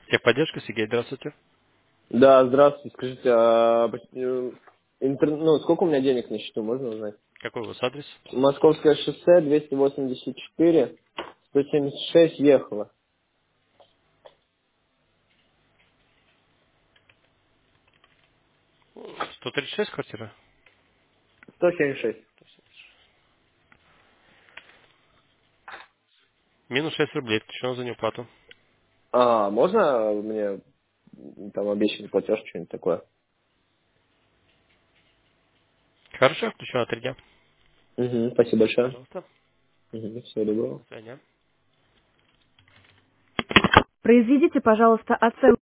Техподдержка, Сергей, здравствуйте. Да, здравствуйте. Скажите, ну, сколько у меня денег на счету, можно узнать? Какой у вас адрес? Московское шоссе, 284, 176 ехала. 136 квартира? 176. Минус 6 рублей, включено за неуплату. Можно мне там обещанный платеж, что-нибудь такое? Хорошо, включено на 3 дня. Угу, спасибо большое. Пожалуйста. Угу, всего доброго. До свидания. Произведите, пожалуйста, оценку.